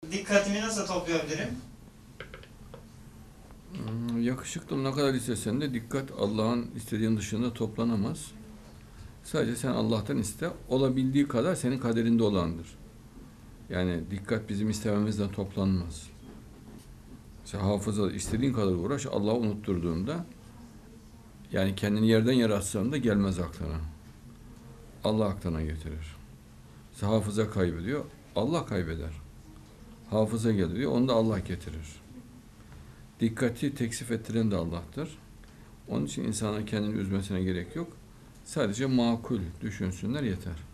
dikkatimi nasıl toplayabilirim? Yakışıklı ne kadar istesen de dikkat Allah'ın istediğin dışında toplanamaz. Sadece sen Allah'tan iste, olabildiği kadar senin kaderinde olandır. Yani dikkat bizim istememizden toplanmaz. Mesela hafıza istediğin kadar uğraş, Allah'ı unutturduğunda yani kendini yerden yere atsan da gelmez aklına. Allah aklına getirir. Mesela hafıza kaybediyor, Allah kaybeder. Hafıza geliyor, onu da Allah getirir. Dikkati teksif ettiren de Allah'tır. Onun için insana kendini üzmesine gerek yok. Sadece makul düşünsünler yeter.